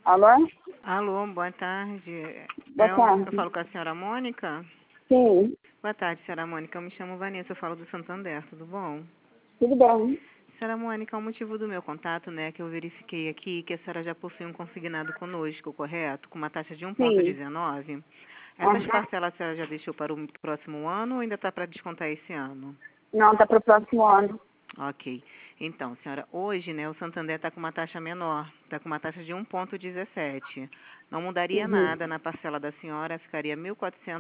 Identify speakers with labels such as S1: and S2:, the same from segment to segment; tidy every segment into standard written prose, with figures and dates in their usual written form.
S1: Alô?
S2: Alô, boa tarde.
S1: Boa tarde.
S2: Eu falo com a senhora Mônica?
S1: Sim,
S2: Boa tarde, senhora Mônica. Eu me chamo Vanessa, eu falo do Santander, tudo bom?
S1: tudo bem.
S2: Senhora Mônica, o motivo do meu contato, né, que eu verifiquei aqui que a senhora já possui um consignado conosco, correto? Com uma taxa de
S1: Sim.
S2: 1,19. Essas
S1: Aham.
S2: parcelas a senhora já deixou para o próximo ano ou ainda está para descontar esse ano?
S1: Não, tá pro próximo ano.
S2: Ok. Então, senhora, hoje, né, o Santander está com uma taxa menor, está com uma taxa de 1,17. Não mudaria
S1: Uhum.
S2: nada na parcela da senhora, ficaria R$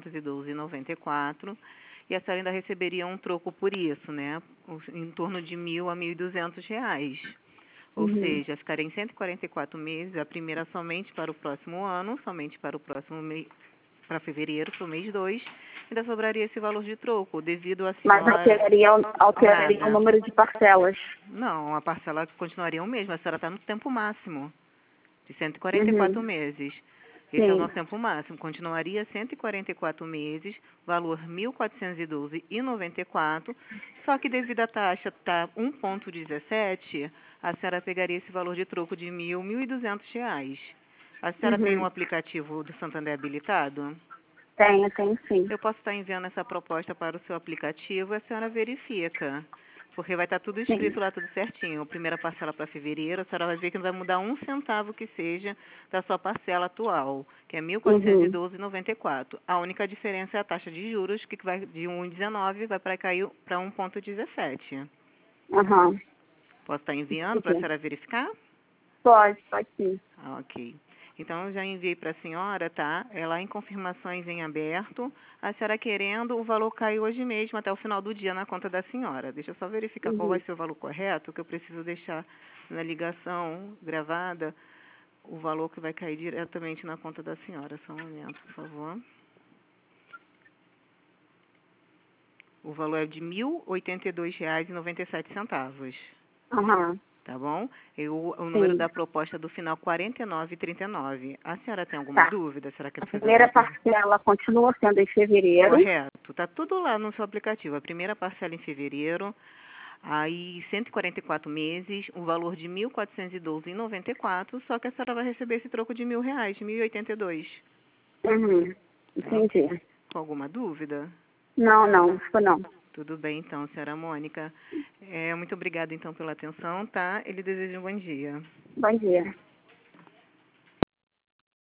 S2: 1.412,94 e a senhora ainda receberia um troco por isso, né, em torno de R$ 1.000 a R$ 1.200. Ou
S1: Uhum.
S2: seja, ficaria em 144 meses, a primeira somente para o próximo ano, somente para o próximo mês, para fevereiro, para o mês 2, ainda sobraria esse valor de troco, devido à
S1: Mas
S2: senhora...
S1: alteraria o
S2: Nada.
S1: número de parcelas.
S2: Não, a parcela continuaria o mesmo. A senhora está no tempo máximo, de 144
S1: Uhum.
S2: meses. Esse é o
S1: Sim.
S2: nosso tempo máximo. Continuaria 144 meses, valor 1.412,94. Só que devido à taxa estar 1,17, a senhora pegaria esse valor de troco de R$ 1.200. A senhora tem um
S1: Uhum.
S2: aplicativo do Santander habilitado?
S1: Tenho sim.
S2: Eu posso estar enviando essa proposta para o seu aplicativo e a senhora verifica. Porque vai estar tudo
S1: Sim.
S2: escrito lá, tudo certinho. A primeira parcela para fevereiro, a senhora vai ver que não vai mudar um centavo que seja da sua parcela atual, que é R$
S1: Uhum.
S2: 1.412,94. A única diferença é a taxa de juros, que vai de 1,19 vai para cair para 1,17.
S1: Aham.
S2: Posso estar enviando para a
S1: Entendi.
S2: senhora verificar?
S1: Pode sim.
S2: Ok. Então, eu já enviei para a senhora, tá? É lá em confirmações em aberto. A senhora querendo, o valor cai hoje mesmo, até o final do dia, na conta da senhora. Deixa eu só verificar qual vai
S1: Uhum.
S2: ser o valor correto, que eu preciso deixar na ligação gravada o valor que vai cair diretamente na conta da senhora. Só um momento, por favor. O valor é de R$ 1.082,97.
S1: Aham.
S2: Tá bom? O número
S1: Sim.
S2: da proposta do final 4939. A senhora tem alguma
S1: Tá.
S2: dúvida? Será que
S1: A
S2: quer fazer
S1: primeira
S2: alguma pergunta?
S1: parcela continua sendo em fevereiro.
S2: Correto. Tá tudo lá no seu aplicativo. A primeira parcela em fevereiro, aí 144 meses, o valor de 1.412,94, só que a senhora vai receber esse troco de R$ 1.000, 1.082.
S1: Uhum.
S2: Tá?
S1: Entendi.
S2: Com alguma dúvida?
S1: Não, isso não.
S2: Tudo bem, então, senhora Mônica. Muito obrigada, então, pela atenção, tá? Ele deseja um bom dia.
S1: Bom dia.